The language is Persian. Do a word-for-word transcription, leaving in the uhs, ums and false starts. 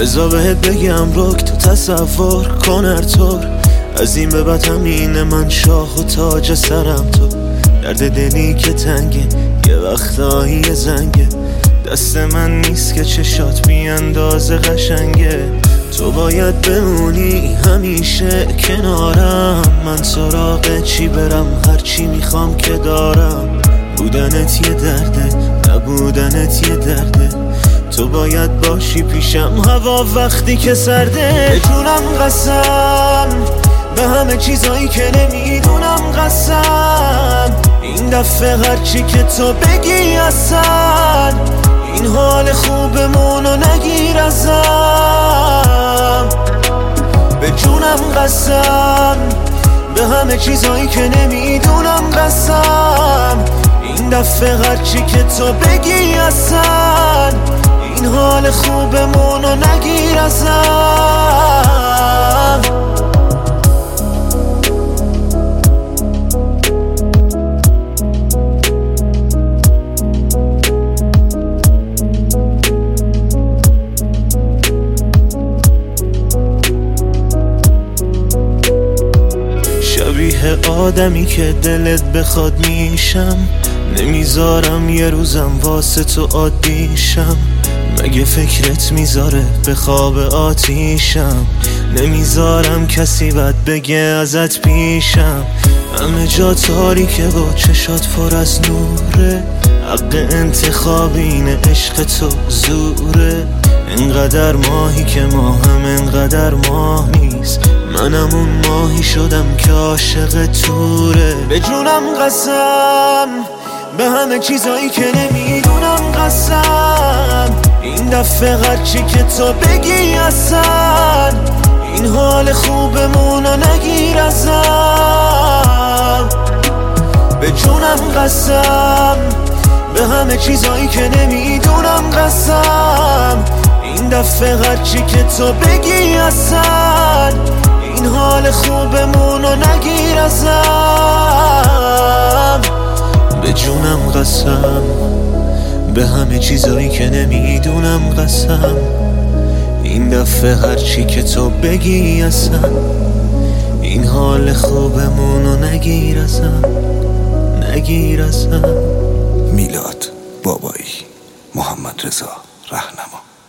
بذار بهت بگم رک تو تصور کن هر طور از این به بعد همینه، من شاه و تاج سرم تو. درد دلی که تنگه یه وقتایی زنگه، دست من نیست که چشات بی اندازه قشنگه. تو باید بمونی همیشه کنارم، من سراغ چی برم هرچی میخوام که دارم. بودنت یه درده نبودنت یه درده، تو باید باشی پیشم هوا وقتی که سرده. به جونم قسم به همه چیزایی که نمیدونم قسم، این دفعه هرچی که تو بگی اصلا این حال خوبمونو نگیر ازم. به جونم قسم به همه چیزایی که نمیدونم قسم، این دفعه هرچی که تو بگی اصلا این حال خوبمونو نگیر ازم. شبیه آدمی که دلت بخواد میشم، نمیذارم یه روزم واسه تو عادیشم. مگه فکرت میذاره به خواب آتیشم، نمیذارم کسی بد بگه ازت پیشم. همه جا تاریکه با چشات پر از نوره، حق انتخاب اینه عشق تو زوره. انقدر ماهی که ماه هم انقدر ماه نیست، منم اون ماهی شدم که عاشق توره. به جونم قسم به همه چیزایی که نمیدونم قسم، این دفعه هرچی که تو بگی اصلا این حال خوبمونو نگیر ازم. به جونم قسم به همه چیزایی که نمیدونم قسم، این دفعه هرچی که تو بگی اصلا این حال خوبمونو نگیر ازم. به جونم قسم به همه چیزایی که نمیدونم قسم، این دفعه هرچی که تو بگی اصلا این حال خوبمونو نگیر ازم نگیر ازم. میلاد بابایی، محمد رضا رهنما.